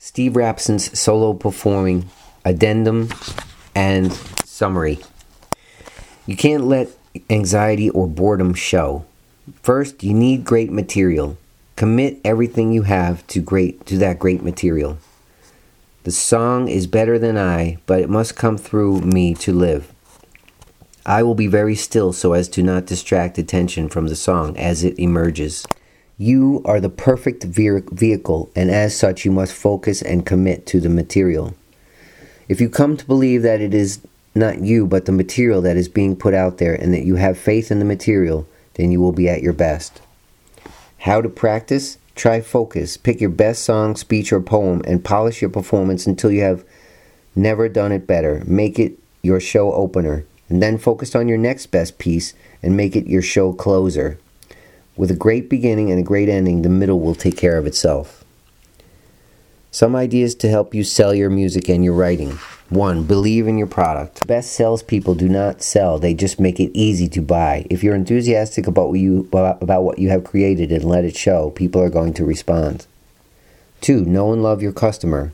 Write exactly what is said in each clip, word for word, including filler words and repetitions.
Steve Rapson's solo performing addendum and summary. You can't let anxiety or boredom show. First, you need great material. Commit everything you have to great to that great material. The song is better than I, but it must come through me to live. I will be very still so as to not distract attention from the song as it emerges. You are the perfect vehicle, and as such you must focus and commit to the material. If you come to believe that it is not you but the material that is being put out there, and that you have faith in the material, then you will be at your best. How to practice? Try focus. Pick your best song, speech, or poem and polish your performance until you have never done it better. Make it your show opener, and then focus on your next best piece and make it your show closer. With a great beginning and a great ending, the middle will take care of itself. Some ideas to help you sell your music and your writing. One, believe in your product. Best salespeople do not sell, they just make it easy to buy. If you're enthusiastic about what you, about what you have created and let it show, people are going to respond. Two, know and love your customer.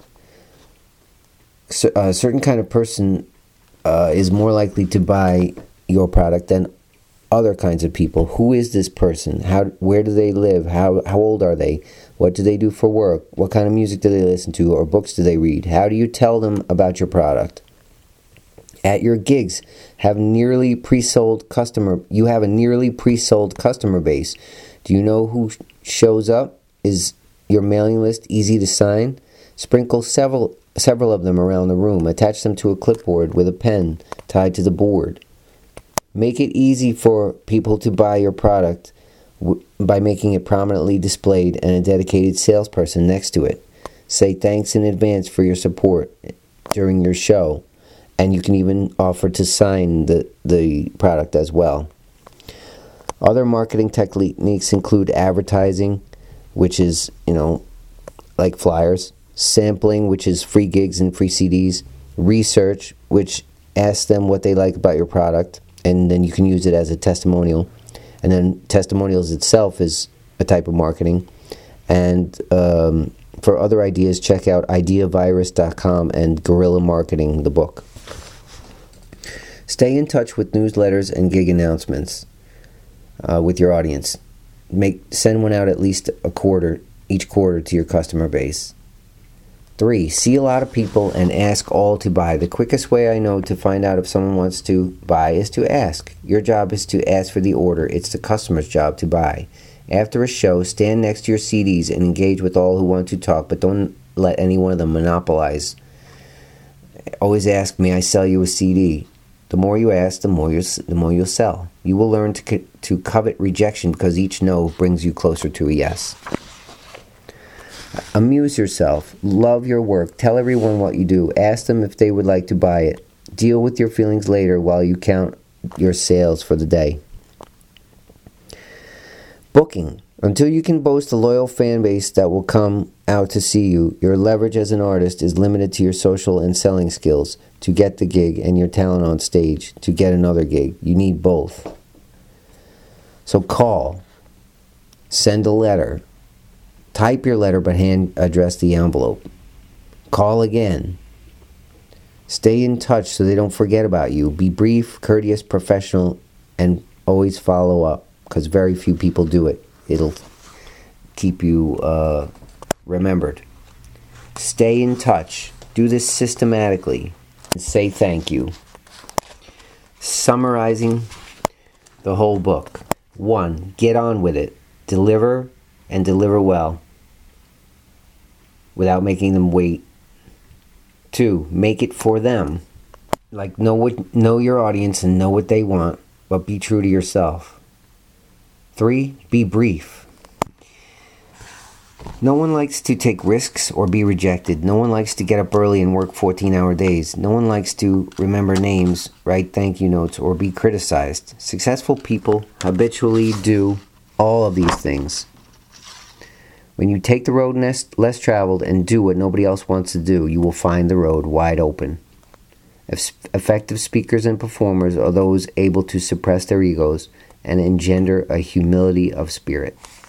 A certain kind of person uh, is more likely to buy your product than other kinds of people. Who is this person? How? Where do they live? How how old are they? What do they do for work? What kind of music do they listen to, or books do they read? How do you tell them about your product? At your gigs, have nearly pre-sold customer. You have a nearly pre-sold customer base. Do you know who shows up? Is your mailing list easy to sign? Sprinkle several several of them around the room. Attach them to a clipboard with a pen tied to the board. Make it easy for people to buy your product w- by making it prominently displayed and a dedicated salesperson next to it. Say thanks in advance for your support during your show, and you can even offer to sign the, the product as well. Other marketing techniques include advertising, which is, you know, like flyers, sampling, which is free gigs and free C Ds, research, which asks them what they like about your product, and then you can use it as a testimonial. And then testimonials itself is a type of marketing. And um, for other ideas, check out idea virus dot com and Guerrilla Marketing, the book. Stay in touch with newsletters and gig announcements uh, with your audience. Make send one out at least a quarter, each quarter to your customer base. Three, see a lot of people and ask all to buy. The quickest way I know to find out if someone wants to buy is to ask. Your job is to ask for the order. It's the customer's job to buy. After a show, stand next to your C Ds and engage with all who want to talk, but don't let any one of them monopolize. Always ask, may I sell you a C D? The more you ask, the more, you, the more you'll sell. You will learn to, co- to covet rejection because each no brings you closer to a yes. Amuse yourself. Love your work. Tell everyone what you do. Ask them if they would like to buy it. Deal with your feelings later while you count your sales for the day. Booking. Until you can boast a loyal fan base that will come out to see you, your leverage as an artist is limited to your social and selling skills to get the gig and your talent on stage to get another gig. You need both. So call. Send a letter. Type your letter but hand address the envelope. Call again. Stay in touch so they don't forget about you. Be brief, courteous, professional, and always follow up, because very few people do it. It'll keep you uh, remembered. Stay in touch. Do this systematically. And say thank you. Summarizing the whole book. One, get on with it. Deliver and deliver well without making them wait. Two, make it for them. Like know what know your audience and know what they want, but be true to yourself. Three, be brief. No one likes to take risks or be rejected. No one likes to get up early and work fourteen-hour days. No one likes to remember names, write thank you notes, or be criticized. Successful people habitually do all of these things. When you take the road less, less traveled and do what nobody else wants to do, you will find the road wide open. Effective speakers and performers are those able to suppress their egos and engender a humility of spirit.